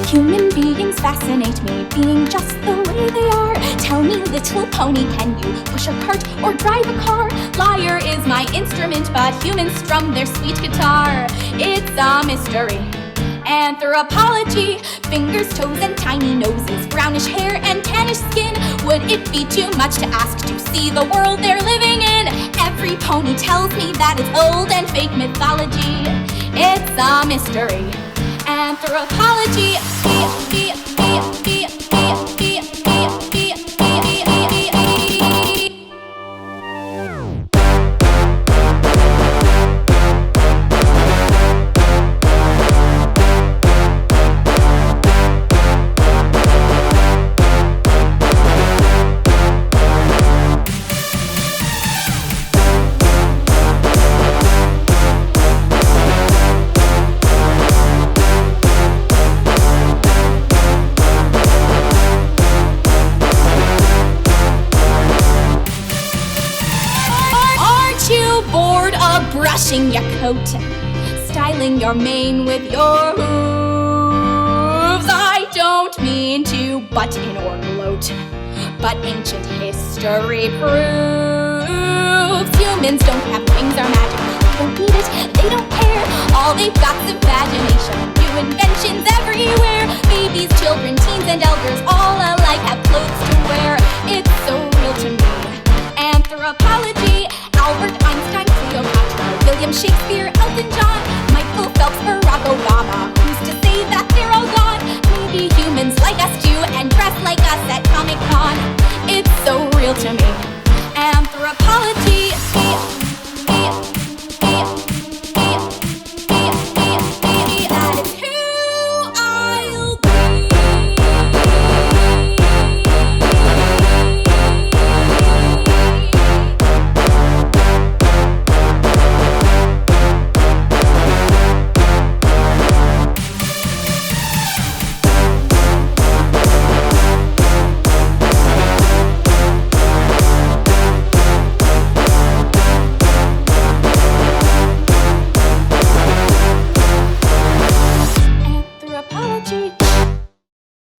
Human beings fascinate me, being just the way they are. Tell me, little pony, can you push a cart or drive a car? Lyre is my instrument, but humans strum their sweet guitar. It's a mystery. Anthropology, fingers, toes, and tiny noses, brownish hair and tannish skin. Would it be too much to ask to see the world they're living in? Every pony tells me that it's old and fake mythology. It's a mystery. Anthropology. Bored of brushing your coat, styling your mane with your hooves? I don't mean to butt in or gloat, but ancient history proves humans don't have wings or magic. They don't need it, they don't care. All they've got's imagination.